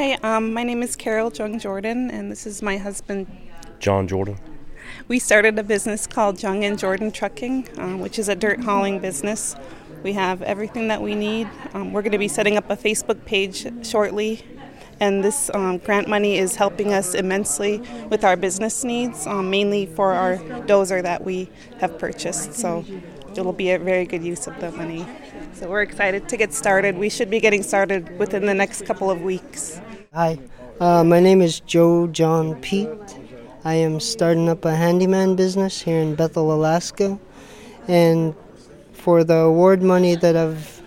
Hi, my name is Carol Jung Jordan, and this is my husband. John Jordan. We started a business called Jung and Jordan Trucking, which is a dirt hauling business. We have everything that we need. We're going to be setting up a Facebook page shortly, and this grant money is helping us immensely with our business needs, mainly for our dozer that we have purchased. So it'll be a very good use of the money. So we're excited to get started. We should be getting started within the next couple of weeks. Hi, my name is Joe John Pete. I am starting up a handyman business here in Bethel, Alaska. And for the award money that I've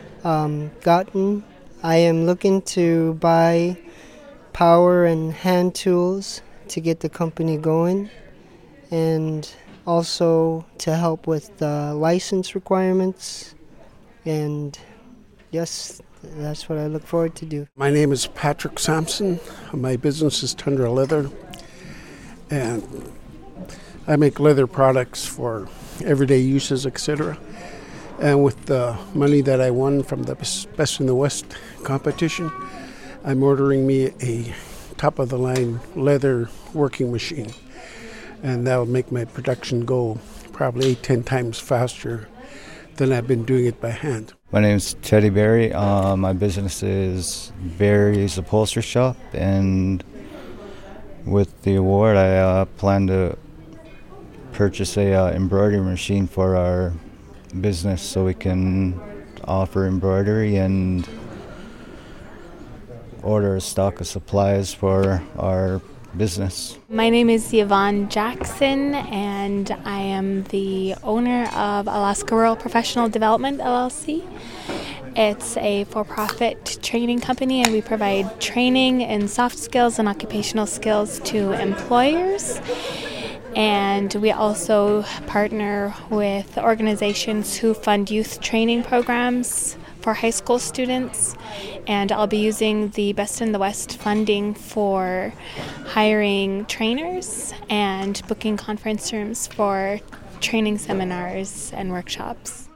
gotten, I am looking to buy power and hand tools to get the company going, and also to help with the license requirements. And yes, that's what I look forward to do. My name is Patrick Sampson. My business is Tundra Leather, and I make leather products for everyday uses, etc. And with the money that I won from the Best in the West competition, I'm ordering me a top-of-the-line leather working machine, and that will make my production go probably 8-10 times faster than I've been doing it by hand. My name is Teddy Berry. My business is Berry's Upholstery Shop, and with the award, I plan to purchase a embroidery machine for our business so we can offer embroidery and order a stock of supplies for our business. My name is Yvonne Jackson, and I am the owner of Alaska Rural Professional Development, LLC. It's a for-profit training company, and we provide training in soft skills and occupational skills to employers. And we also partner with organizations who fund youth training programs for high school students. And I'll be using the Best in the West funding for hiring trainers and booking conference rooms for training seminars and workshops.